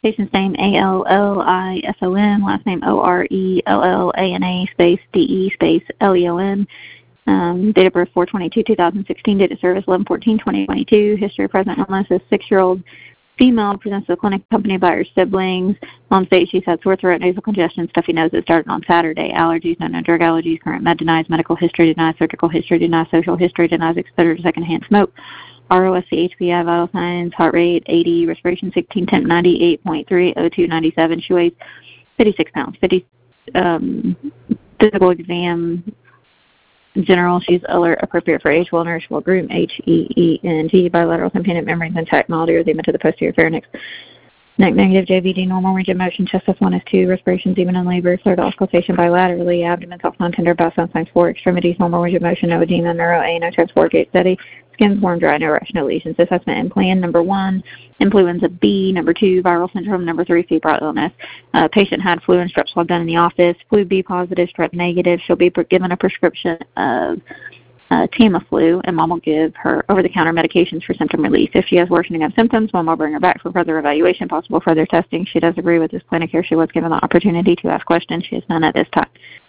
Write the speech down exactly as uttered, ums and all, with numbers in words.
Patient's name A L L I S O N, last name O R E L L A N A space D E space L E O N. Um, date of birth four twenty-two two thousand sixteen, date of service eleven fourteen twenty twenty-two. History of present illness is six-year-old female, presents to the clinic accompanied by her siblings. Mom states she's had sore throat, nasal congestion, stuffy nose that started on Saturday. Allergies, no, no drug allergies. Current med denies. Medical history denies. Surgical history denies. Social history denies. Exposure to secondhand smoke. R O S C H P I, vital signs, heart rate eighty, respiration sixteen, temp ninety-eight point three, O two ninety-seven. She weighs fifty-six pounds. fifty um, physical exam. General, she's alert, appropriate for age, well nourished, well groomed, H E E N G, bilateral component membranes intact, mild erythema to the posterior pharynx. Neck negative, J V D, normal range of motion, chest S one, S two, respirations even in labor, fluid auscultation bilaterally, abdomen soft, non-tender, bowel sound signs four, extremities, normal range of motion, no edema, neuro A, no transport, gait steady, skin warm, dry, no rash, no lesions. Assessment and plan, number one, influenza B, number two, viral syndrome, number three, febrile illness. Uh, patient had flu and strep swab done in the office, flu B positive, strep negative. She'll be given a prescription of uh, Tamiflu, and mom will give her over-the-counter medications for symptom relief. If she has worsening of symptoms, mom will bring her back for further evaluation, possible further testing. She does agree with this plan of care. She was given the opportunity to ask questions. She has none at this time.